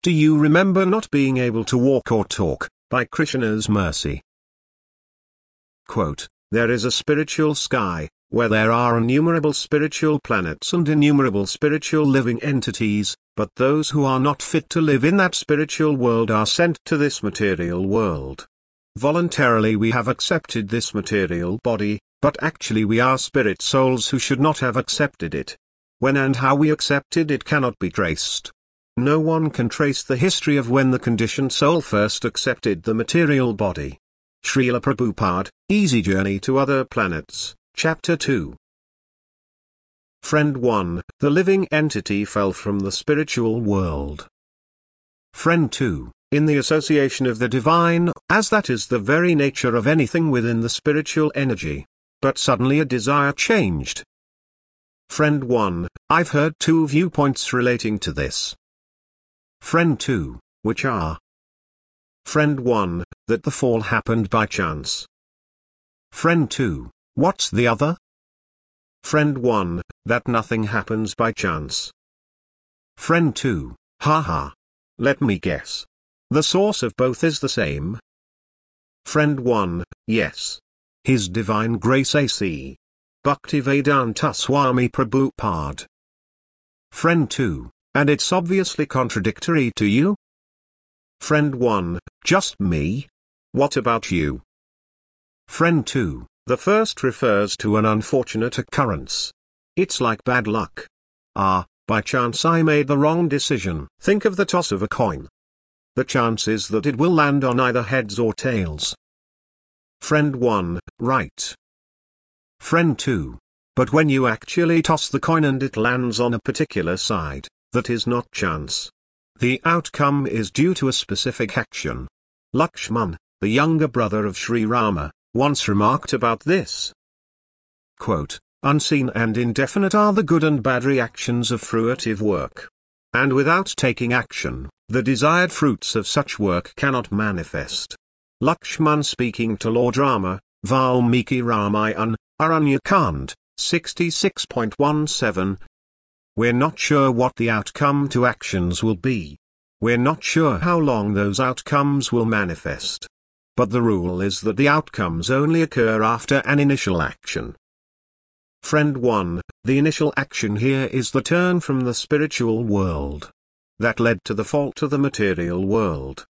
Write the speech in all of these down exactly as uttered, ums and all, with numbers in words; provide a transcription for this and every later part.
Do you remember not being able to walk or talk, by Krishna's mercy? Quote, there is a spiritual sky, where there are innumerable spiritual planets and innumerable spiritual living entities, but those who are not fit to live in that spiritual world are sent to this material world. Voluntarily we have accepted this material body, but actually we are spirit souls who should not have accepted it. When and how we accepted it cannot be traced. No one can trace the history of when the conditioned soul first accepted the material body. Srila Prabhupada, Easy Journey to Other Planets, Chapter two. Friend one, the living entity fell from the spiritual world. Friend two, in the association of the divine, as that is the very nature of anything within the spiritual energy. But suddenly a desire changed. Friend one, I've heard two viewpoints relating to this. Friend two, which are? Friend one, that the fall happened by chance. Friend two, what's the other? Friend one, that nothing happens by chance. Friend two, ha ha. Let me guess. The source of both is the same. Friend one, yes. His Divine Grace A C Bhaktivedanta Swami Prabhupada. Friend two, and it's obviously contradictory to you? Friend one, just me? What about you? Friend two, the first refers to an unfortunate occurrence. It's like bad luck. Ah, by chance I made the wrong decision. Think of the toss of a coin. The chance is that it will land on either heads or tails. Friend one, right. Friend two, but when you actually toss the coin and it lands on a particular side, that is not chance. The outcome is due to a specific action. Lakshman, the younger brother of Sri Rama, once remarked about this. Quote, unseen and indefinite are the good and bad reactions of fruitive work. And without taking action, the desired fruits of such work cannot manifest. Lakshman speaking to Lord Rama, Valmiki Ramayana, Aranyakand, sixty-six point one seven. We're not sure what the outcome to actions will be. We're not sure how long those outcomes will manifest. But the rule is that the outcomes only occur after an initial action. Friend one, the initial action here is the turn from the spiritual world. That led to the fall to the material world.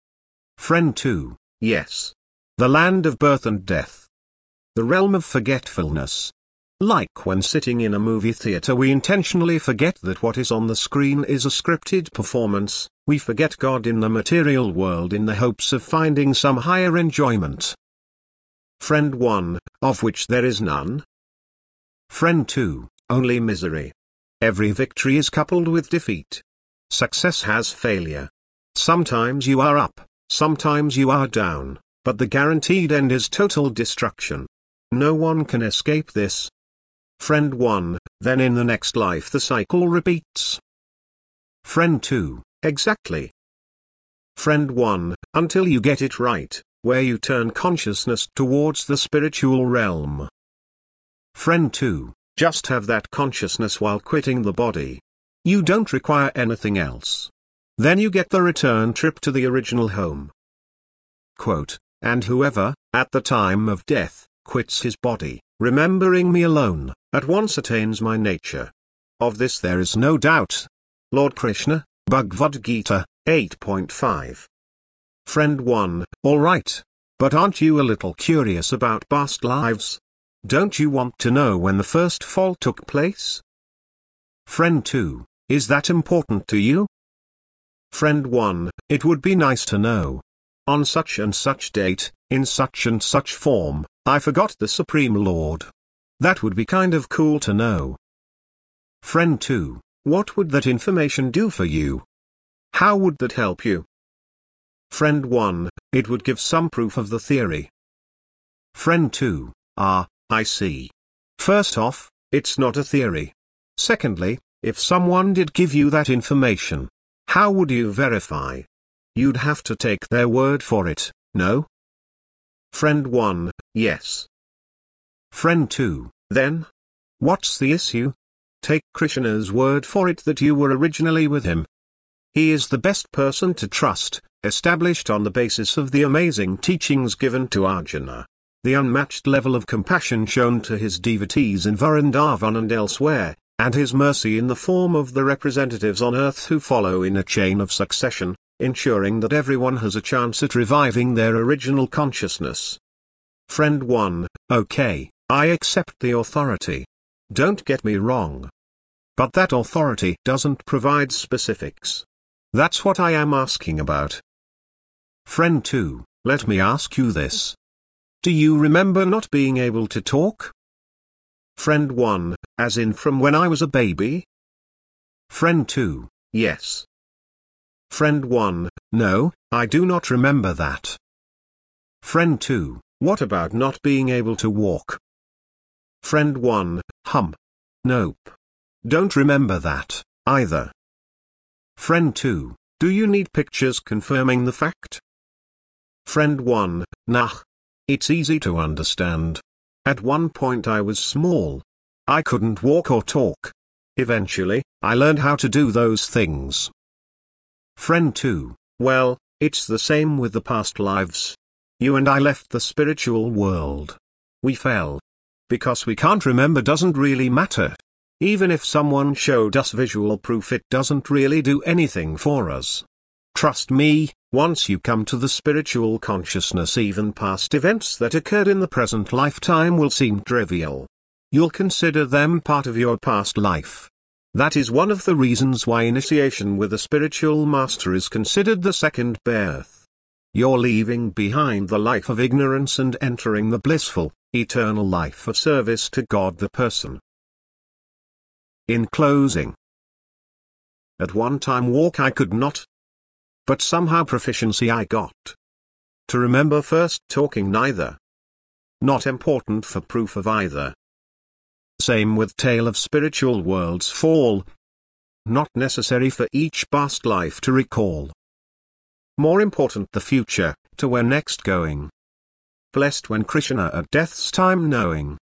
Friend two, yes. The land of birth and death. The realm of forgetfulness. Like when sitting in a movie theater we intentionally forget that what is on the screen is a scripted performance, we forget God in the material world in the hopes of finding some higher enjoyment. Friend one, of which there is none. Friend two, only misery. Every victory is coupled with defeat. Success has failure. Sometimes you are up, sometimes you are down, but the guaranteed end is total destruction. No one can escape this. Friend one, then in the next life the cycle repeats. Friend two, exactly. Friend one, until you get it right, where you turn consciousness towards the spiritual realm. Friend two, just have that consciousness while quitting the body. You don't require anything else. Then you get the return trip to the original home. Quote, and whoever, at the time of death, quits his body, remembering me alone, at once attains my nature. Of this there is no doubt. Lord Krishna, Bhagavad Gita, eight point five. Friend one, alright. But aren't you a little curious about past lives? Don't you want to know when the first fall took place? Friend two, is that important to you? Friend one, it would be nice to know. On such and such date, in such and such form, I forgot the Supreme Lord. That would be kind of cool to know. Friend two, what would that information do for you? How would that help you? Friend one, it would give some proof of the theory. Friend two, ah, I see. First off, it's not a theory. Secondly, if someone did give you that information, how would you verify? You'd have to take their word for it, no? Friend one, yes. Friend two, then? What's the issue? Take Krishna's word for it that you were originally with him. He is the best person to trust, established on the basis of the amazing teachings given to Arjuna. The unmatched level of compassion shown to his devotees in Vrindavan and elsewhere, and his mercy in the form of the representatives on earth who follow in a chain of succession, ensuring that everyone has a chance at reviving their original consciousness. Friend one, okay, I accept the authority. Don't get me wrong. But that authority doesn't provide specifics. That's what I am asking about. Friend two, let me ask you this. Do you remember not being able to talk? Friend one, as in from when I was a baby? Friend two, yes. Friend one, no, I do not remember that. Friend two, what about not being able to walk? Friend one, hum. Nope. Don't remember that, either. Friend two, do you need pictures confirming the fact? Friend one, nah. It's easy to understand. At one point I was small. I couldn't walk or talk. Eventually, I learned how to do those things. Friend two, well, it's the same with the past lives. You and I left the spiritual world. We fell. Because we can't remember doesn't really matter. Even if someone showed us visual proof, it doesn't really do anything for us. Trust me, once you come to the spiritual consciousness, even past events that occurred in the present lifetime will seem trivial. You'll consider them part of your past life. That is one of the reasons why initiation with a spiritual master is considered the second birth. You're leaving behind the life of ignorance and entering the blissful, eternal life of service to God the person. In closing, at one time walk I could not. But somehow proficiency I got. To remember first talking neither. Not important for proof of either. Same with tale of spiritual world's fall. Not necessary for each past life to recall. More important the future, to where next going. Blessed when Krishna at death's time knowing.